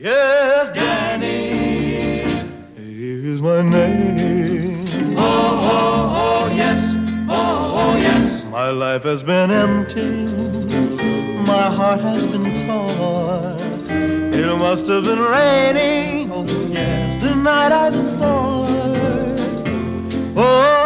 Yes, Danny is my name. Oh, oh, oh, yes. Oh, oh, yes. My life has been empty. My heart has been torn. It must have been raining. Oh, yes, the night I was born. Oh,